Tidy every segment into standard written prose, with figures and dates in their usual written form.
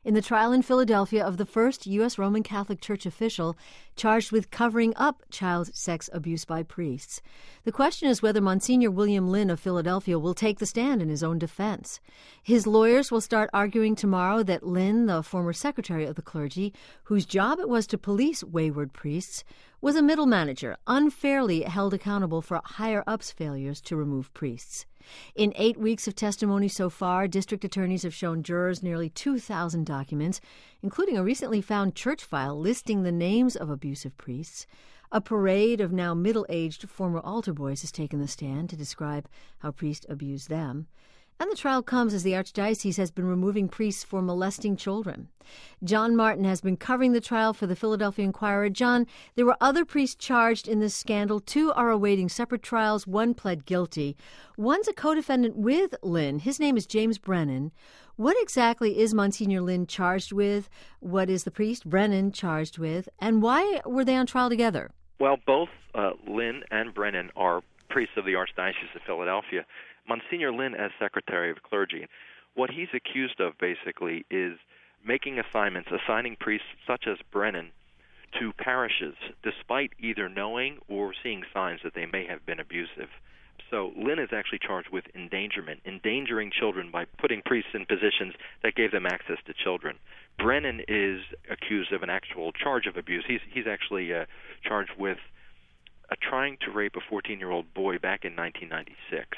in the trial in Philadelphia of the first U.S. Roman Catholic Church official charged with covering up child sex abuse by priests. The question is whether Monsignor William Lynn of Philadelphia will take the stand in his own defense. His lawyers will start arguing tomorrow that Lynn, the former secretary of the clergy, whose job it was to police wayward priests, was a middle manager, unfairly held accountable for higher-ups' failures to remove priests. In 8 weeks of testimony so far, district attorneys have shown jurors nearly 2,000 documents, including a recently found church file listing the names of abusive priests. A parade of now middle-aged former altar boys has taken the stand to describe how priests abused them. And the trial comes as the Archdiocese has been removing priests for molesting children. John Martin has been covering the trial for the Philadelphia Inquirer. John, there were other priests charged in this scandal. 2 are awaiting separate trials. 1 pled guilty. One's a co-defendant with Lynn. His name is James Brennan. What exactly is Monsignor Lynn charged with? What is the priest Brennan charged with? And why were they on trial together? Well, both Lynn and Brennan are priests of the Archdiocese of Philadelphia. Monsignor Lynn as Secretary of Clergy, what he's accused of basically is making assignments, assigning priests such as Brennan to parishes despite either knowing or seeing signs that they may have been abusive. So Lynn is actually charged with endangerment, endangering children by putting priests in positions that gave them access to children. Brennan is accused of an actual charge of abuse. He's actually charged with trying to rape a 14-year-old boy back in 1996.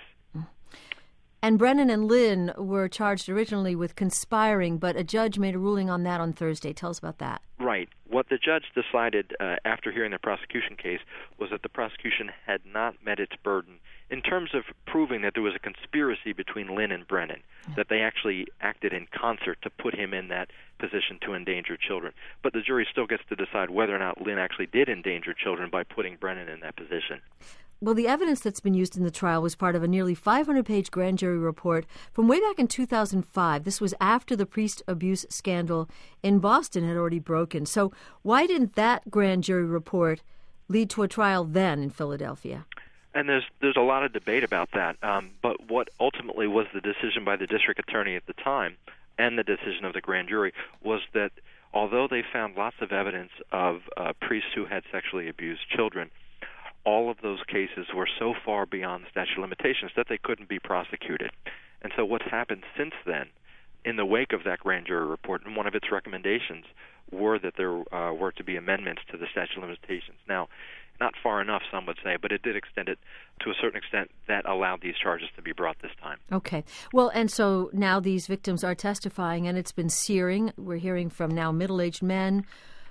And Brennan and Lynn were charged originally with conspiring, but a judge made a ruling on that on Thursday. Tell us about that. Right. What the judge decided after hearing the prosecution case was that the prosecution had not met its burden in terms of proving that there was a conspiracy between Lynn and Brennan, that they actually acted in concert to put him in that position to endanger children. But the jury still gets to decide whether or not Lynn actually did endanger children by putting Brennan in that position. Well, the evidence that's been used in the trial was part of a nearly 500-page grand jury report from way back in 2005. This was after the priest abuse scandal in Boston had already broken. So why didn't that grand jury report lead to a trial then in Philadelphia? And there's a lot of debate about that. But what ultimately was the decision by the district attorney at the time and the decision of the grand jury was that although they found lots of evidence of priests who had sexually abused children, all of those cases were so far beyond the statute of limitations that they couldn't be prosecuted. And so what's happened since then, in the wake of that grand jury report, and one of its recommendations were that there were to be amendments to the statute of limitations. Now, not far enough, some would say, but it did extend it to a certain extent that allowed these charges to be brought this time. Okay. Well, and so now these victims are testifying, and it's been searing. We're hearing from now middle-aged men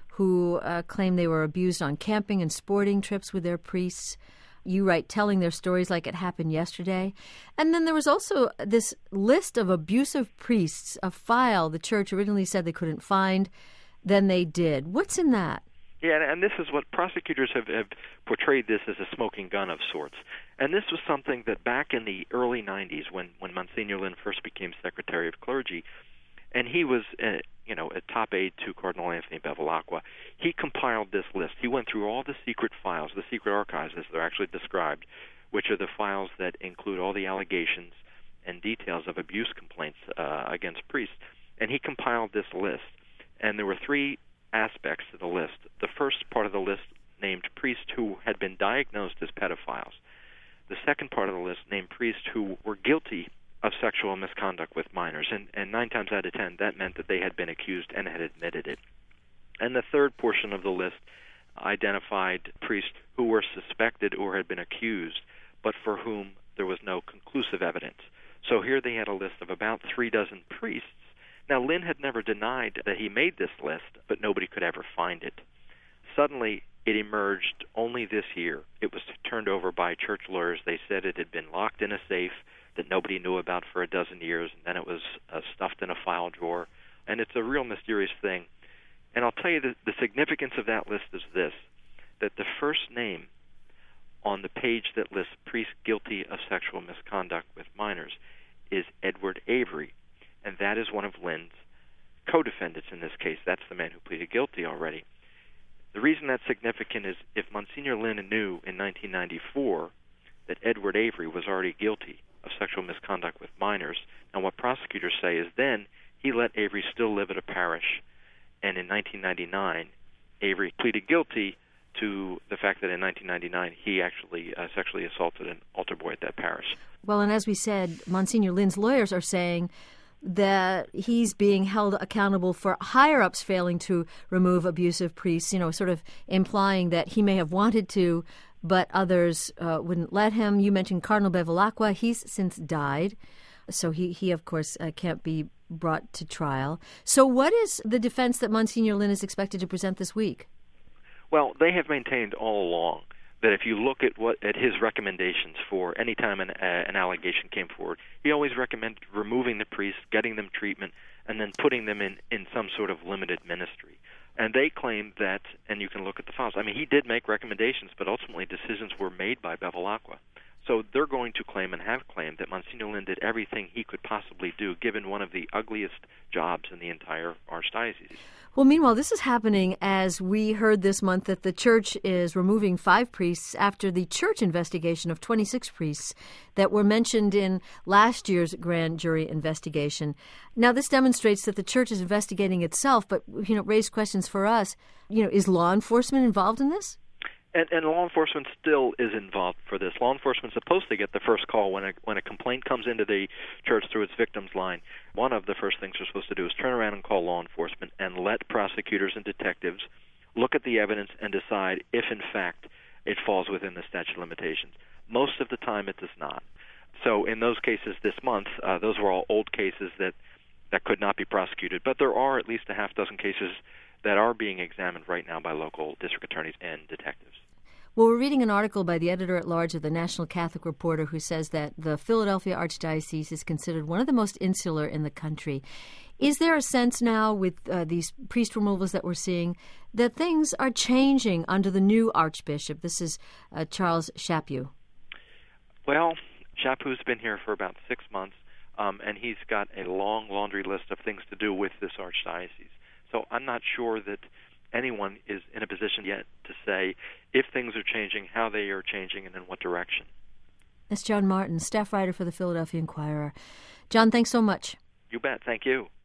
who claim they were abused on camping and sporting trips with their priests. You write, telling their stories like it happened yesterday. And then there was also this list of abusive priests, a file the church originally said they couldn't find, then they did. What's in that? Yeah, and this is what prosecutors have portrayed this as a smoking gun of sorts. And this was something that back in the early 90s when Monsignor Lynn first became Secretary of Clergy, and he was a top aide to Cardinal Anthony Bevilacqua, he compiled this list. He went through all the secret files, the secret archives as they're actually described, which are the files that include all the allegations and details of abuse complaints against priests. And he compiled this list. And there were 3 aspects to the list. The first part of the list named priests who had been diagnosed as pedophiles. The second part of the list named priests who were guilty of sexual misconduct with minors, and 9 times out of 10, that meant that they had been accused and had admitted it. And the third portion of the list identified priests who were suspected or had been accused, but for whom there was no conclusive evidence. So here they had a list of about 36 priests. Now, Lynn had never denied that he made this list, but nobody could ever find it. Suddenly, it emerged only this year. It was turned over by church lawyers. They said it had been locked in a safe that nobody knew about for a dozen years, and then it was stuffed in a file drawer. And it's a real mysterious thing. And I'll tell you that the significance of that list is this, that the first name on the page that lists priests guilty of sexual misconduct with minors is Edward Avery, and that is one of Lynn's co-defendants in this case. That's the man who pleaded guilty already. The reason that's significant is if Monsignor Lynn knew in 1994 that Edward Avery was already guilty of sexual misconduct with minors, and what prosecutors say is then he let Avery still live at a parish 1999, Avery pleaded guilty to the fact that in 1999 he actually sexually assaulted an altar boy at that parish. Well, and as we said, Monsignor Lin's lawyers are saying that he's being held accountable for higher-ups failing to remove abusive priests, sort of implying that he may have wanted to, but others wouldn't let him. You mentioned Cardinal Bevilacqua. He's since died, so he of course, can't be brought to trial. So what is the defense that Monsignor Lin is expected to present this week? Well, they have maintained all along that if you look at his recommendations for any time an allegation came forward, he always recommended removing the priests, getting them treatment, and then putting them in some sort of limited ministry. And they claim that, and you can look at the files, he did make recommendations, but ultimately decisions were made by Bevilacqua. So they're going to claim and have claimed that Monsignor Lin did everything he could possibly do, given one of the ugliest jobs in the entire archdiocese. Well, meanwhile, this is happening as we heard this month that the church is removing 5 priests after the church investigation of 26 priests that were mentioned in last year's grand jury investigation. Now, this demonstrates that the church is investigating itself, but, raised questions for us. Is law enforcement involved in this? And law enforcement still is involved for this. Law enforcement is supposed to get the first call when a complaint comes into the church through its victims line. One of the first things they're supposed to do is turn around and call law enforcement and let prosecutors and detectives look at the evidence and decide if, in fact, it falls within the statute of limitations. Most of the time it does not. So in those cases this month, those were all old cases that could not be prosecuted. But there are at least a half dozen cases that are being examined right now by local district attorneys and detectives. Well, we're reading an article by the editor-at-large of the National Catholic Reporter who says that the Philadelphia Archdiocese is considered one of the most insular in the country. Is there a sense now with these priest removals that we're seeing that things are changing under the new Archbishop? This is Charles Chaput. Well, Chaput's been here for about 6 months, and he's got a long laundry list of things to do with this archdiocese. So I'm not sure that anyone is in a position yet to say if things are changing, how they are changing, and in what direction. That's John Martin, staff writer for the Philadelphia Inquirer. John, thanks so much. You bet. Thank you.